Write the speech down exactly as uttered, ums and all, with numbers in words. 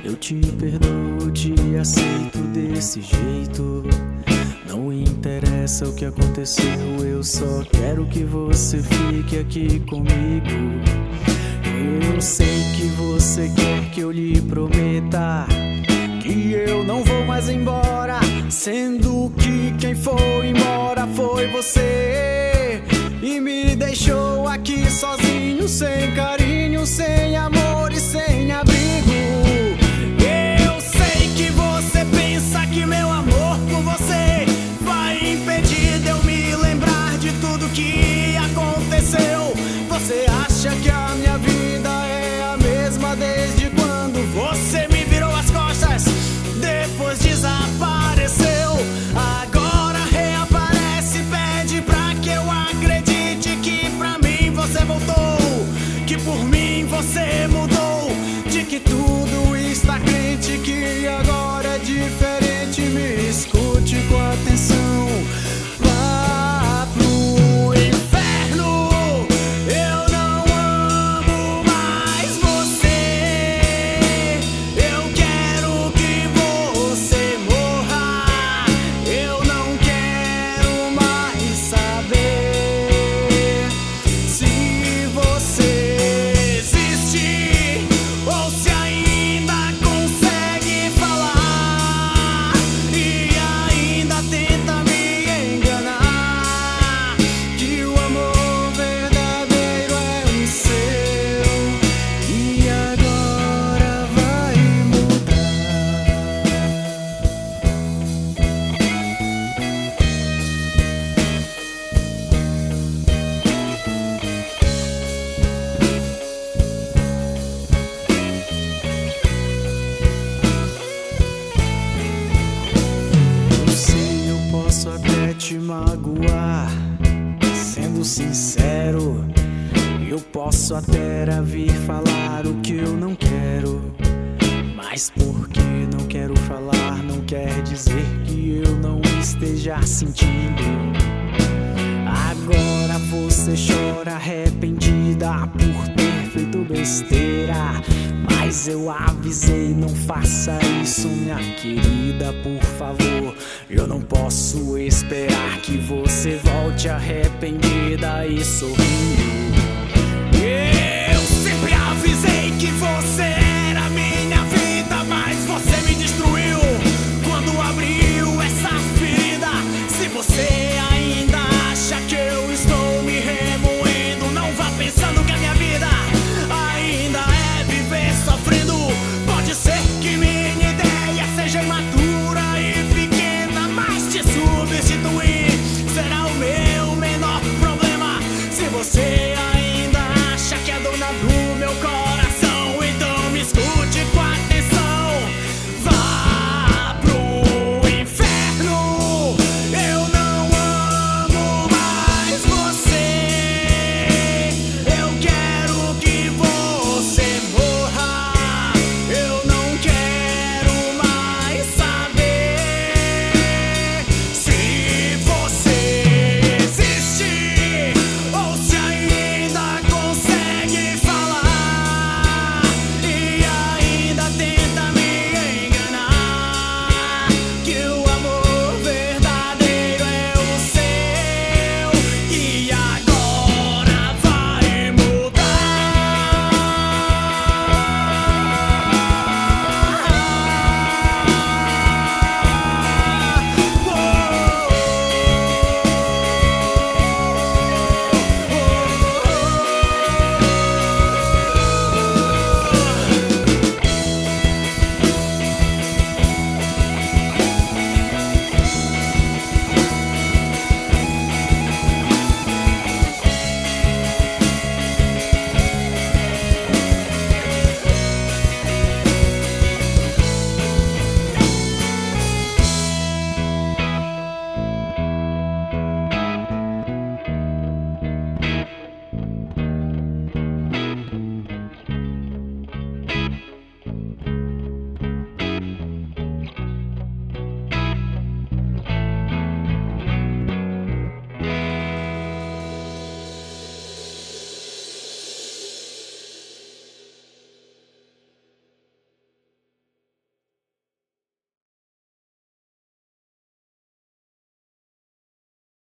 Eu te perdoo, te aceito desse jeito. Não interessa o que aconteceu, eu só quero que você fique aqui comigo. Eu sei que você quer que eu lhe prometa que eu não vou mais embora, sendo que quem foi embora foi você e me deixou aqui sozinho, sem carinho, sem amor e sem abrigo. Eu sei que você pensa que meu amor por você vai impedir de eu me lembrar de tudo que aconteceu. Você acha que a minha vida é a mesma desde quando você me virou as costas, depois desapareceu. Agora reaparece, pede pra que eu acredite que pra mim você voltou, que por mim você mudou, de que tudo está crente, que agora é diferente. Me escute com atenção. Vá pro inferno, eu não amo mais você. Eu quero que você morra, eu não quero mais saber se você existe ou se ainda consegue falar e ainda tenta me enganar, que o amor verdadeiro é o seu e agora vai mudar. Eu sei, eu posso até te magoar, sendo sincero. Eu posso até vir falar o que eu não quero, mas porque não quero falar não quer dizer que eu não esteja sentindo. Agora você chora arrependida por ter feito besteira, mas eu avisei, não faça isso, minha querida, por favor. Eu não posso esperar que você volte arrependida e sorrindo.